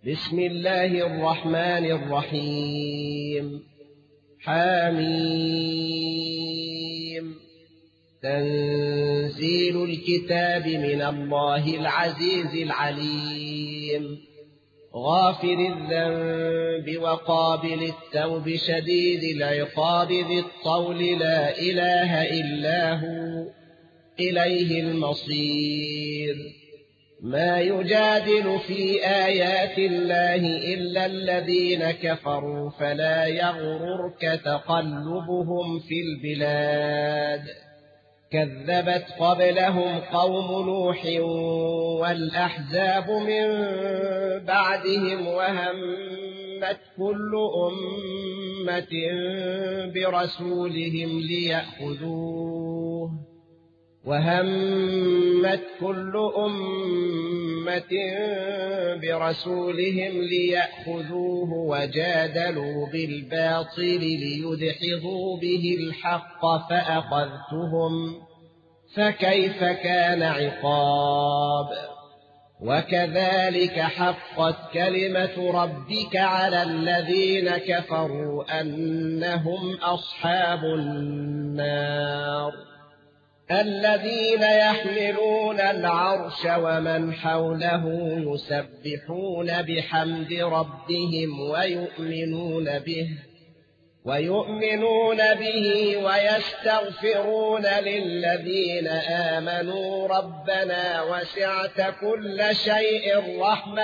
بسم الله الرحمن الرحيم. حميم. تنزيل الكتاب من الله العزيز العليم. غافر الذنب وقابل التوب شديد العقاب ذي الطول لا إله إلا هو إليه المصير. ما يجادل في آيات الله إلا الذين كفروا فلا يغررك تقلبهم في البلاد. كذبت قبلهم قوم نوح والأحزاب من بعدهم وهمت كل أمة برسولهم ليأخذوه وجادلوا بالباطل ليدحضوا به الحق فأخذتهم فكيف كان عقاب. وكذلك حقت كلمة ربك على الذين كفروا أنهم أصحاب النار. الذين يحملون العرش ومن حوله يسبحون بحمد ربهم ويؤمنون به ويستغفرون للذين آمنوا ربنا وسعت كل شيء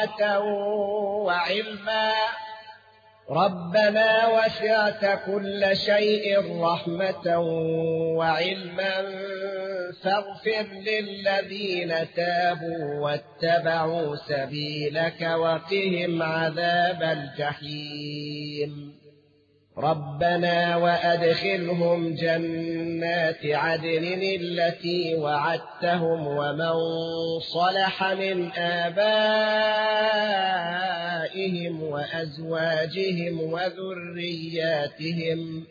رحمة وعلما فاغفر للذين تابوا واتبعوا سبيلك وقهم عذاب الجحيم. ربنا وأدخلهم جنات عدن التي وعدتهم ومن صلح من آبائهم وأزواجهم وذرياتهم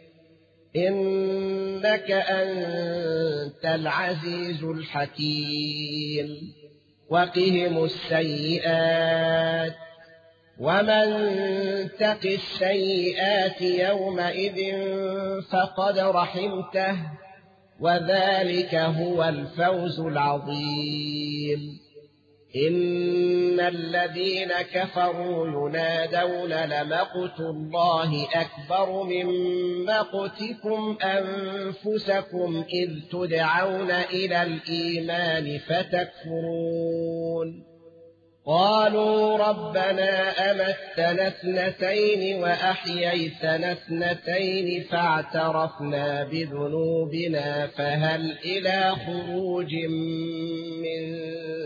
إنك أنت العزيز الحكيم. وقهم السيئات ومن تق السيئات يومئذ فقد رحمته وذلك هو الفوز العظيم. إن الذين كفروا ينادون لمقت الله أكبر من مقتكم أنفسكم إذ تدعون إلى الإيمان فتكفرون. قالوا ربنا أمتنا اثنتين وأحييتنا اثنتين فاعترفنا بذنوبنا فهل إلى خروج من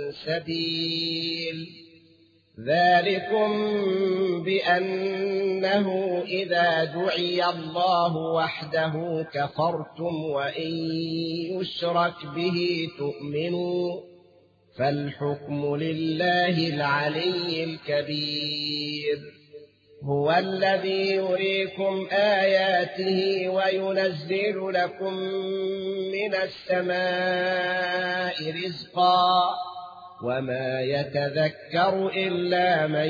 سبيل. ذلكم بأنه إذا دعي الله وحده كفرتم وإن يشرك به تؤمنوا فالحكم لله العلي الكبير. هو الذي يريكم آياته وينزل لكم من السماء رزقا وما يتذكر إلا من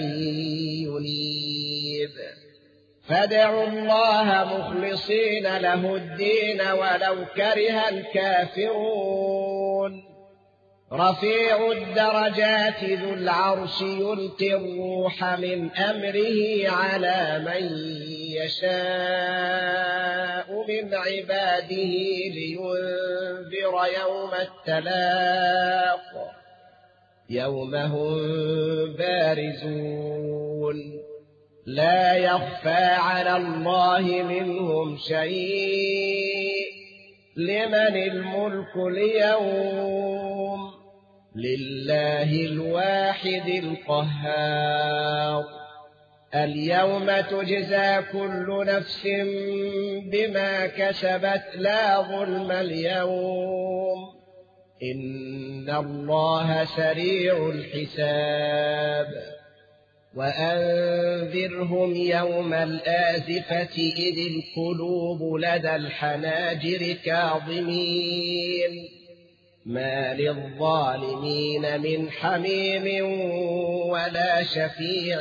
ينيب. فادعوا الله مخلصين له الدين ولو كره الكافرون. رفيع الدرجات ذو العرش يلقي الروح من أمره على من يشاء من عباده لينذر يوم التلاق يوم هم بارزون لا يخفى على الله منهم شيء. لمن الملك اليوم؟ لله الواحد القهار. اليوم تجزى كل نفس بما كسبت لا ظلم اليوم إن الله سريع الحساب. وأنذرهم يوم الآزفة إذ القلوب لدى الحناجر كاظمين ما للظالمين من حميم ولا شفيع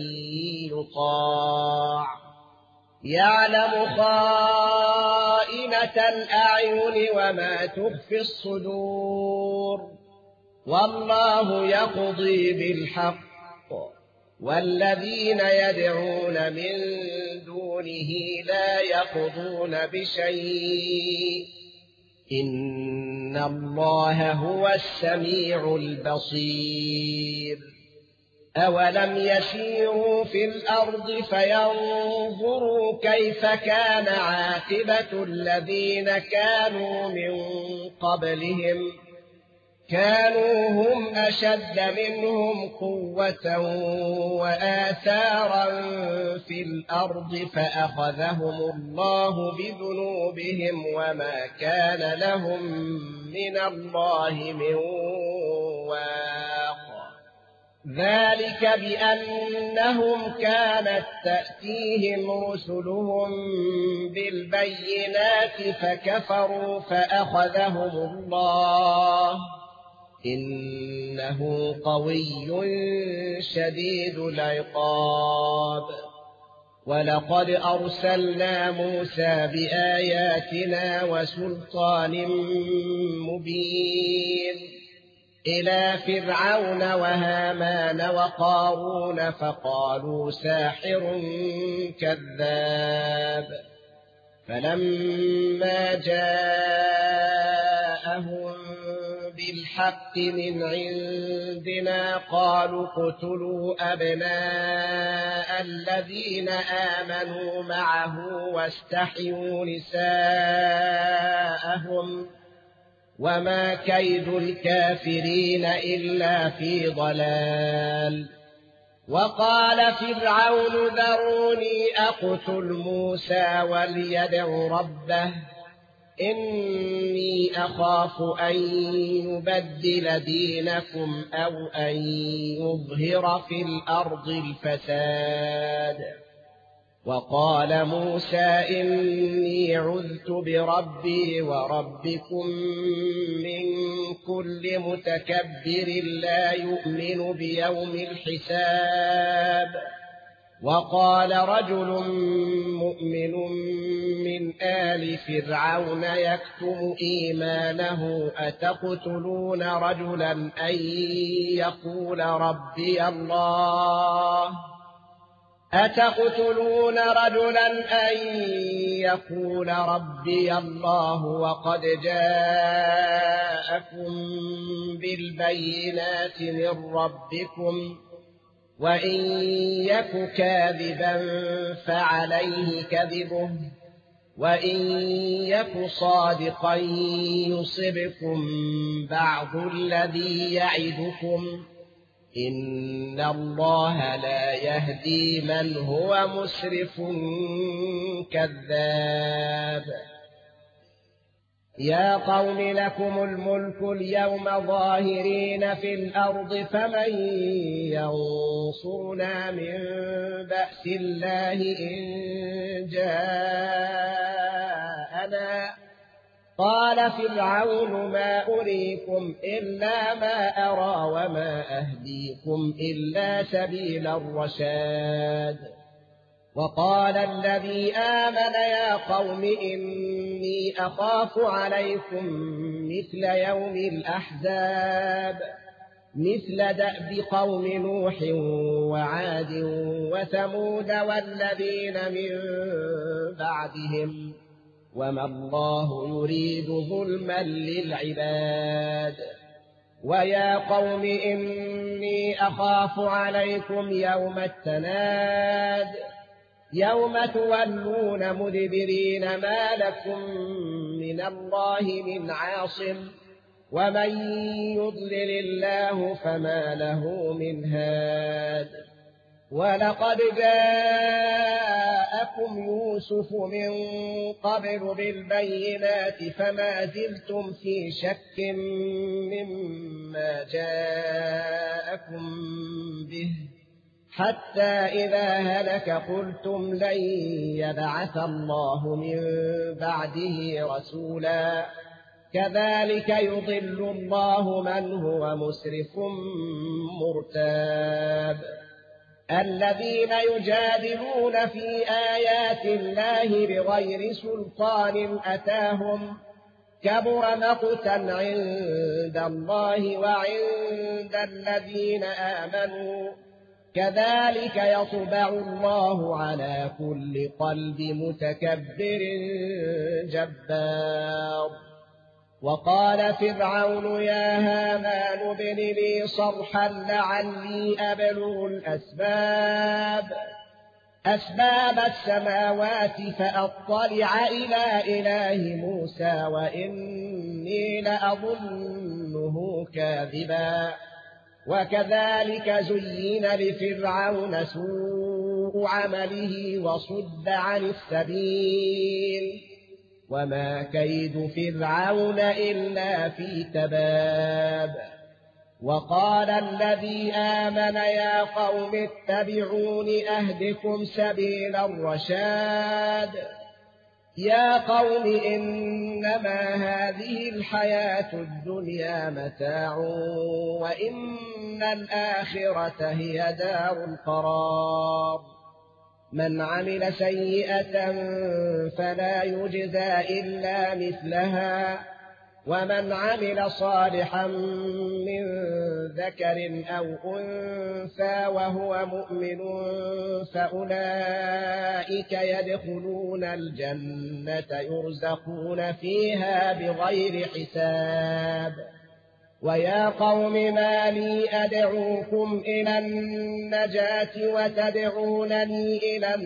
يطاع يعلم خائنة الأعين وما تخفي الصدور والله يقضي بالحق والذين يدعون من دونه لا يقضون بشيء إن الله هو السميع البصير أولم يسيروا في الأرض فينظروا كيف كان عاقبة الذين كانوا من قبلهم كانوا هم أشد منهم قوة وآثارا في الأرض فأخذهم الله بذنوبهم وما كان لهم من الله من واق ذلك بأنهم كانت تأتيهم رسلهم بالبينات فكفروا فأخذهم الله إنه قوي شديد العقاب ولقد أرسلنا موسى بآياتنا وسلطان مبين إلى فرعون وهامان وقارون فقالوا ساحر كذاب فلما جاءهم بالحق من عندنا قالوا اقتلوا أبناء الذين آمنوا معه واستحيوا نساءهم وما كيد الكافرين إلا في ضلال وقال فرعون ذروني أقتل موسى وليدع ربه إني أخاف أن يبدل دينكم أو أن يظهر في الأرض الفساد وقال موسى إني عذت بربي وربكم من كل متكبر لا يؤمن بيوم الحساب وقال رجل مؤمن من آل فرعون يكتم إيمانه أتقتلون رجلا أن يقول ربي الله وقد جاءكم بالبينات من ربكم وإن يك كاذبا فعليه كذبه وإن يك صادقا يصبكم بعض الذي يعدكم إن الله لا يهدي من هو مسرف كذاب يا قوم لكم الملك اليوم ظاهرين في الأرض فمن ينصرنا من بأس الله إن جاءنا قال فرعون ما أريكم إلا ما أرى وما أهديكم إلا سبيل الرشاد وقال الذي آمن يا قوم إني أخاف عليكم مثل يوم الأحزاب مثل دأب قوم نوح وعاد وثمود والذين من بعدهم وما الله يريد ظلما للعباد ويا قوم إني أخاف عليكم يوم التناد يوم تولون مدبرين ما لكم من الله من عاصم ومن يضلل الله فما له من هاد ولقد جاءكم يوسف من قبل بالبينات فما زلتم في شك مما جاءكم به حتى إذا هلك قلتم لن يبعث الله من بعده رسولا كذلك يضل الله من هو مسرف مرتاب الذين يجادلون في آيات الله بغير سلطان أتاهم كبر مقتا عند الله وعند الذين آمنوا كذلك يطبع الله على كل قلب متكبر جبار وقال فرعون يا هامان ابن لي صرحا لعلي أبلغ أسباب السماوات فأطلع إلى إله موسى وإني لأظنه كاذبا وكذلك زين لفرعون سوء عمله وصد عن السبيل وما كيد فرعون إلا في تباب وقال الذي آمن يا قوم اتبعون أهدكم سبيل الرشاد يا قوم إنما هذه الحياة الدنيا متاع وإن الآخرة هي دار القرار من عمل سيئة فلا يجزى إلا مثلها ومن عمل صالحا من ذكر أو أنثى وهو مؤمن فأولئك يدخلون الجنة يرزقون فيها بغير حساب ويا قوم ما لي أدعوكم إلى النجاة وتدعونني إلى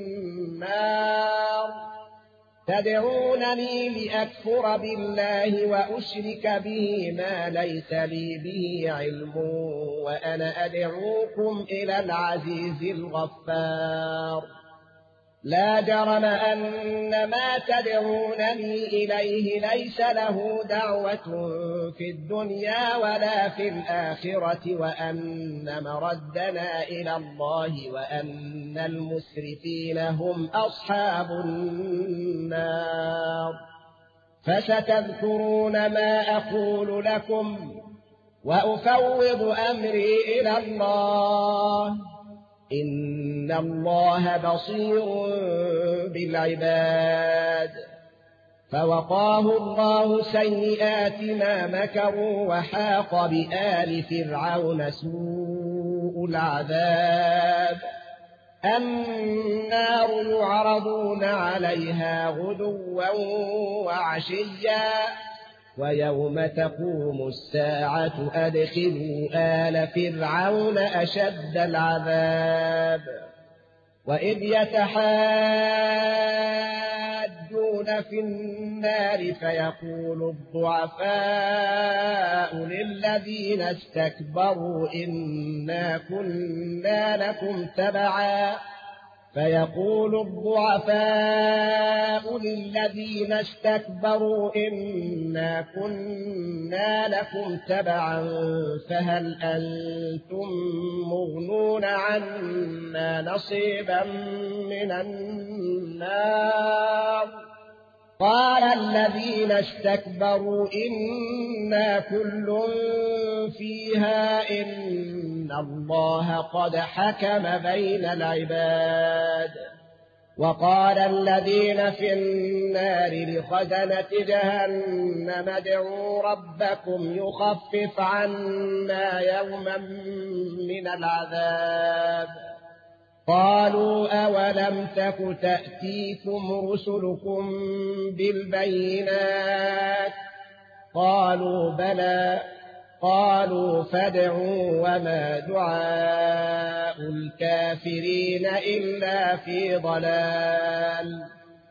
النار تدعونني لأكفر بالله وأشرك به ما ليس لي به علم وأنا أدعوكم إلى العزيز الغفار لا جرم أن ما تدعونني إليه ليس له دعوة في الدنيا ولا في الآخرة وأن مردنا إلى الله وأن المسرفين هم أصحاب النار فستذكرون ما أقول لكم وأفوض أمري إلى الله إن الله بصير بالعباد فوقاه الله سيئات ما مكروا وحاق بآل فرعون سوء العذاب النار يعرضون عليها غدوا وعشيا ويوم تقوم الساعة أدخلوا آل فرعون أشد العذاب وإذ يتحاجون في النار فيقول الضعفاء للذين استكبروا إنا كنا لكم تبعا فيقول الضعفاء للذين استكبروا إنا كنا لكم تبعا فهل أنتم مغنون عنا نصيبا من النار قال الذين استكبروا إنا كل فيها إن الله قد حكم بين العباد وقال الذين في النار لخزنة جهنم ادعوا ربكم يخفف عنا يوما من العذاب قالوا أولم تك تأتيكم رسلكم بالبينات قالوا بلى قالوا فادعوا وما دعاء الكافرين إلا في ضلال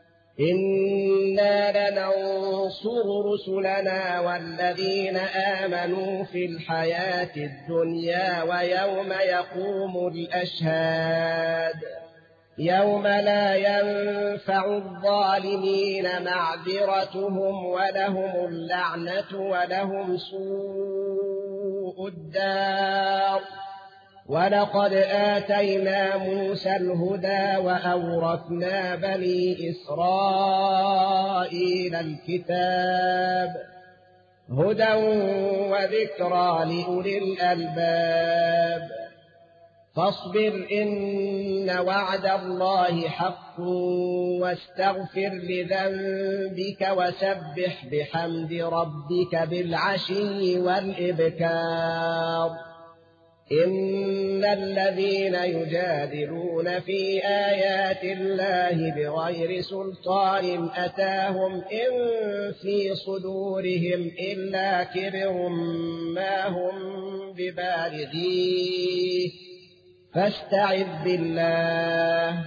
إنا لننصر رسلنا والذين آمنوا في الحياة الدنيا ويوم يقوم الأشهاد يوم لا ينفع الظالمين معذرتهم ولهم اللعنة ولهم سوء الدار ولقد آتينا موسى الهدى وأورثنا بني إسرائيل الكتاب هدى وذكرى لأولي الألباب فاصبر إن وعد الله حق واستغفر لذنبك وسبح بحمد ربك بالعشي والإبكار إن الذين يجادلون في آيات الله بغير سلطان أتاهم إن في صدورهم إلا كبر ما هم ببالغيه فاستعذ بالله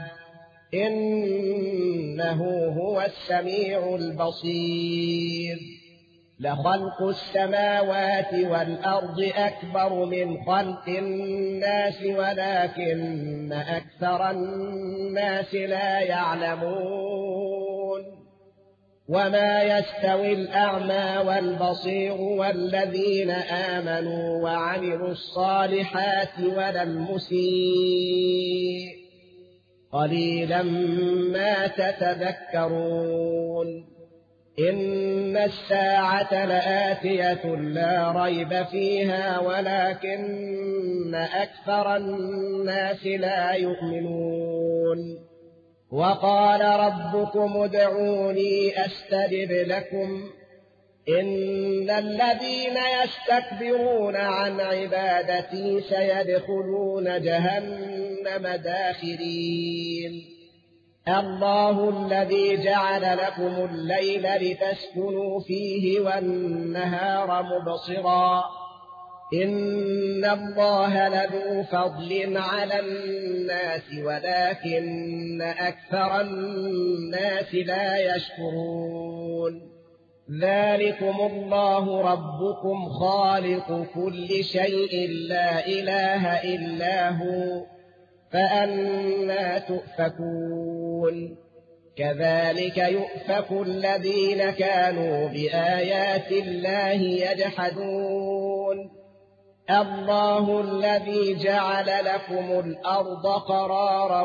إنه هو السميع البصير لخلق السماوات والأرض أكبر من خلق الناس ولكن أكثر الناس لا يعلمون وما يستوي الأعمى والبصير والذين آمنوا وعملوا الصالحات ولا المسيء قليلا ما تتذكرون إن الساعة لآتية لا ريب فيها ولكن أكثر الناس لا يؤمنون وقال ربكم ادعوني أستجب لكم إن الذين يستكبرون عن عبادتي سيدخلون جهنم داخرين الله الذي جعل لكم الليل لتسكنوا فيه والنهار مبصرا إن الله لذو فضل على الناس ولكن أكثر الناس لا يشكرون ذلكم الله ربكم خالق كل شيء لا إله إلا هو فأنى تؤفكون كذلك يؤفك الذين كانوا بآيات الله يجحدون الله الذي جعل لكم الأرض قرارا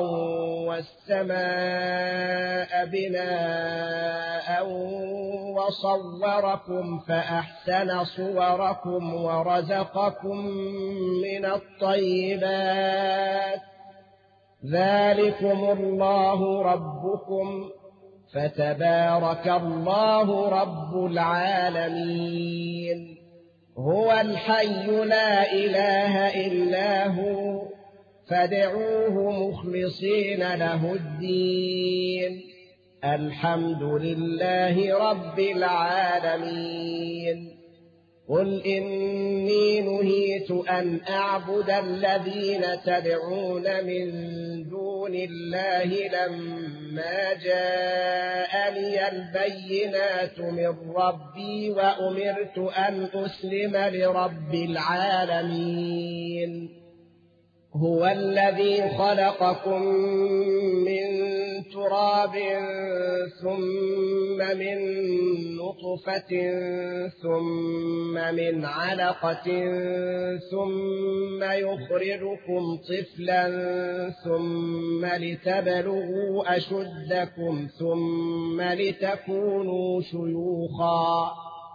والسماء بناء وصوركم فأحسن صوركم ورزقكم من الطيبات ذلكم الله ربكم فتبارك الله رب العالمين هو الحي لا إله إلا هو فادعوه مخلصين له الدين الحمد لله رب العالمين قل إني نهيت أن أعبد الذين تدعون من دون الله لما جاءني البينات من ربي وأمرت أن أسلم لرب العالمين هو الذي خلقكم من تراب ثم من نطفة ثم من علقة ثم يخرجكم طفلا ثم لتبلغوا أشدكم ثم لتكونوا شيوخا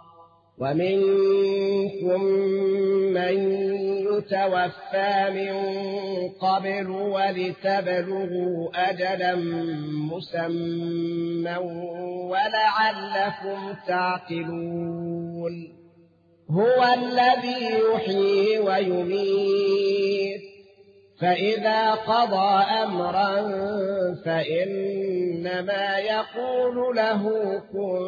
ومنكم من يتوفى من قبل ولتبلغوا أجلا مسمى ولعلكم تعقلون هو الذي يحيي ويميت فإذا قضى أمرا فإنما يقول له كن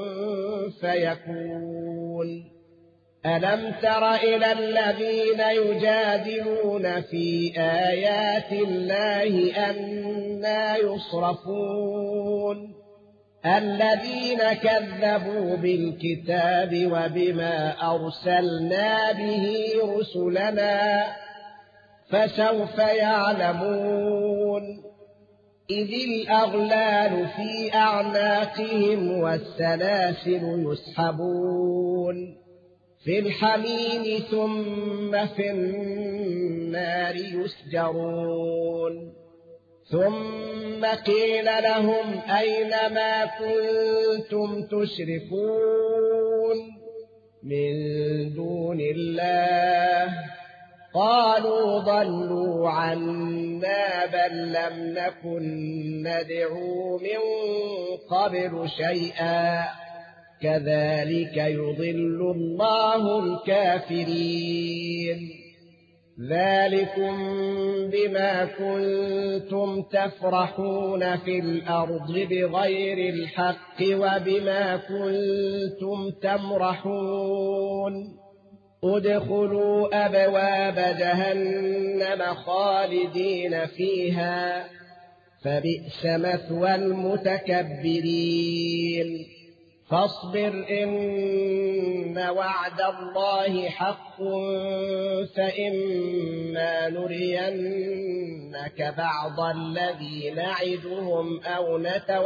فيكون ألم تر إلى الذين يجادلون في آيات الله أنى يصرفون الذين كذبوا بالكتاب وبما أرسلنا به رسلنا فسوف يعلمون إذ الأغلال في أعناقهم والسلاسل يسحبون في الحميم ثم في النار يسجرون ثم قيل لهم أين ما كنتم تشركون من دون الله قالوا ضلوا عنا بل لم نكن ندعو من قبل شيئا كذلك يضل الله الكافرين ذلكم بما كنتم تفرحون في الأرض بغير الحق وبما كنتم تمرحون ادخلوا أبواب جهنم خالدين فيها فبئس مثوى المتكبرين فاصبر إن وعد الله حق فإما نرينك بعض الذي نعدهم أو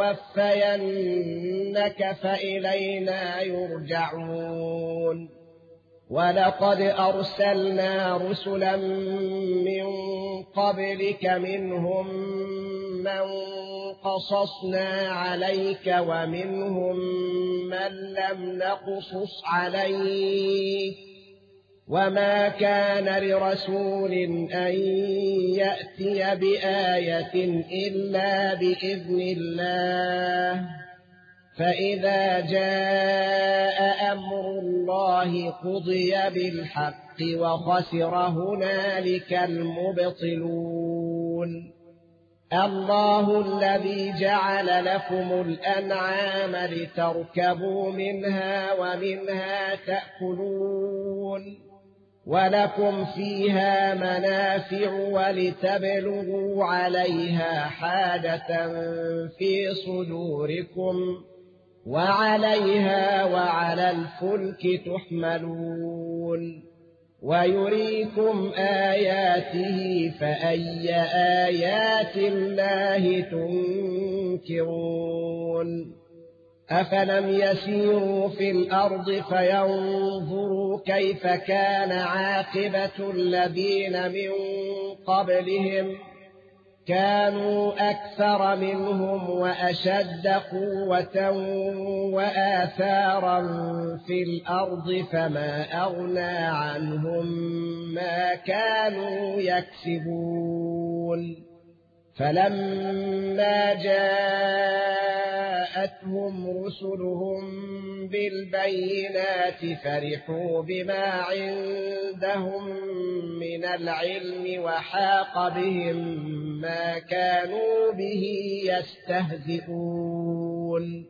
نتوفينك فإلينا يرجعون ولقد أرسلنا رسلا من قبلك منهم من قصصنا عليك ومنهم من لم نقصص عليك وما كان لرسول أن يأتي بآية إلا بإذن الله فإذا جاء أمر الله قضي بالحق وخسر هنالك المبطلون الله الذي جعل لكم الأنعام لتركبوا منها ومنها تأكلون ولكم فيها منافع ولتبلغوا عليها حاجة في صدوركم وعليها وعلى الفلك تحملون ويريكم آياته فأي آيات الله تنكرون أفلم يسيروا في الأرض فينظروا كيف كان عاقبة الذين من قبلهم كانوا أكثر منهم وأشد قوة وآثارا في الأرض فما أغنى عنهم ما كانوا يكسبون فلما جاءتهم رسلهم بالبينات فرحوا بما عندهم من العلم وحاق بهم ما كانوا به يستهزئون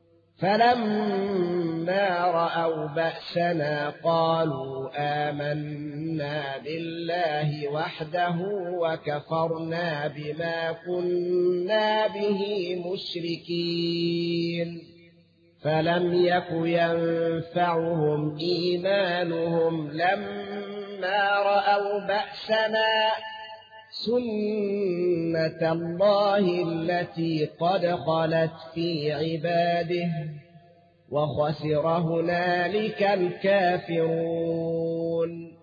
فلما رأوا بأسنا قالوا آمنا بالله وحده وكفرنا بما كنا به مشركين فلم يك ينفعهم إيمانهم لما رأوا بأسنا سنة الله التي قد خلت في عباده وخسر هنالك الكافرون